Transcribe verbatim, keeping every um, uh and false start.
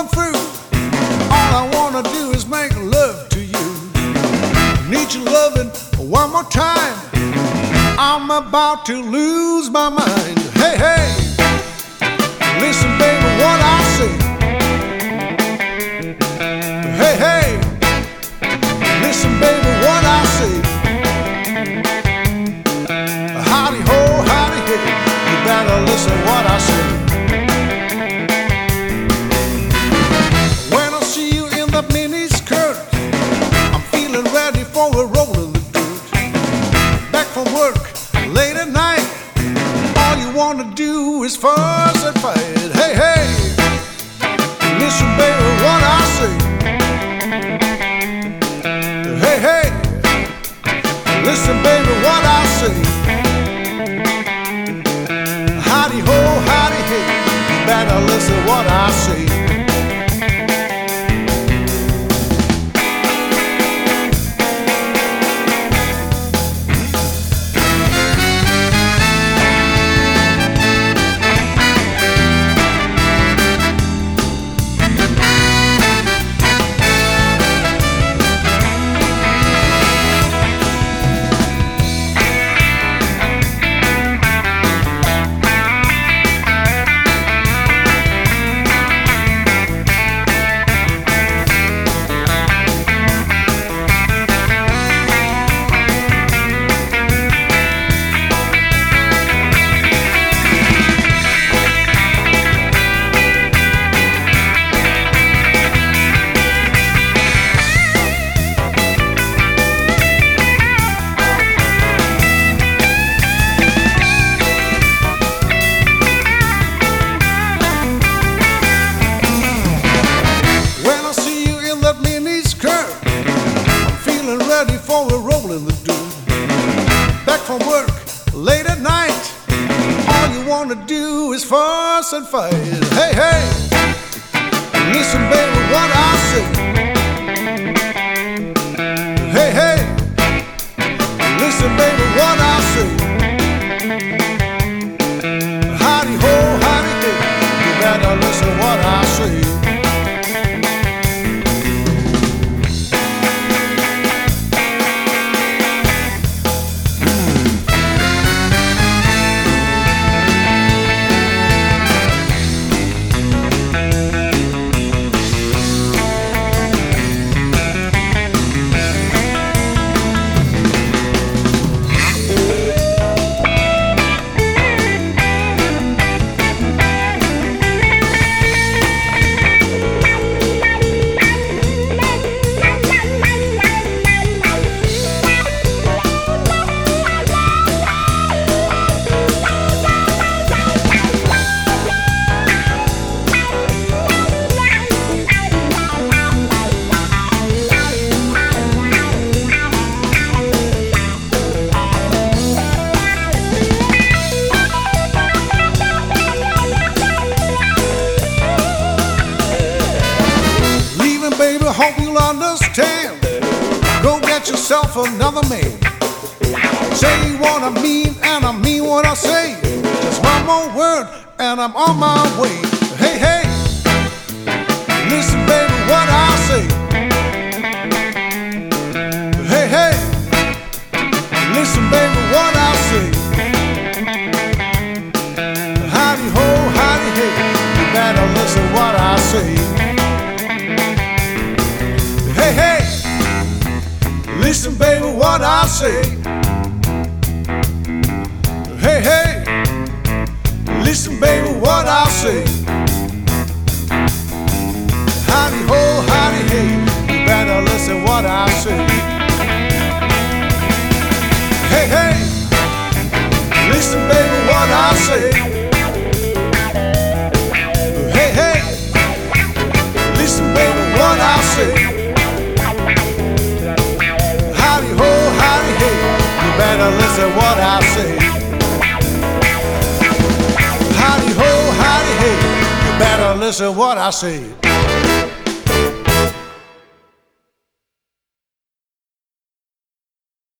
going through. All I wanna do is make love to you. Need your loving one more time. I'm about to lose my mind. Hey, hey, listen, baby, what I say. Hey, hey, listen, baby, what I say. Howdy ho, howdy hey, you better listen what I say. When I see you in the mini skirt, I'm feeling ready for a roll in the dirt. Back from work late at night, all you wanna do is fuss and fight. Hey, hey, listen, baby, what I say. Hey, hey, listen, baby, what I say. Howdy ho, howdy hey, you better listen what I say. Ready for a roll in the dirt. Back from work late at night, all you wanna do is fuss and fight. Hey, hey, listen, baby, what I say. Hey, hey, listen, baby, what I say. Howdy ho, howdy hey, you better listen what I say. Baby, hope you'll understand. Go get yourself another man. Say what I mean, and I mean what I say. Just one more word, and I'm on my way. Hey, hey, listen, baby, what I say. Hey, hey, listen, baby, what I say. Howdy ho, howdy hey, you better listen what I say. Hey, hey, listen, baby, what I say. Hey, hey, listen, baby, what I say. Howdy ho, howdy hey, you better listen what I say. Hey, hey, listen, baby, what I say. Hey, hey, listen, baby, what I say. Better listen what I say. Howdy ho, howdy hey, you better listen what I say.